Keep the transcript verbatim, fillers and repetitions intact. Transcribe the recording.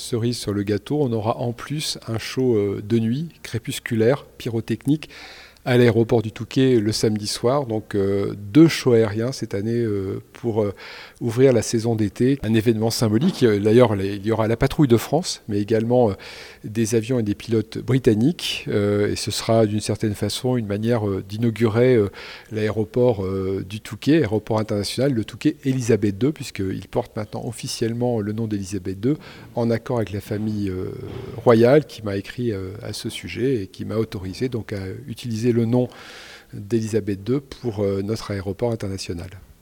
cerise sur le gâteau, on aura en plus un show de nuit, crépusculaire, pyrotechnique, à l'aéroport du Touquet le samedi soir. Donc euh, deux shows aériens cette année euh, pour euh, ouvrir la saison d'été. Un événement symbolique. D'ailleurs, il y aura la patrouille de France, mais également euh, des avions et des pilotes britanniques. Euh, et ce sera d'une certaine façon une manière euh, d'inaugurer euh, l'aéroport euh, du Touquet, aéroport international, le Touquet Élisabeth deux, puisqu'il porte maintenant officiellement le nom d'Élisabeth deux, en accord avec la famille euh, royale qui m'a écrit euh, à ce sujet et qui m'a autorisé donc à utiliser le nom d'Élisabeth deux pour euh, notre aéroport international.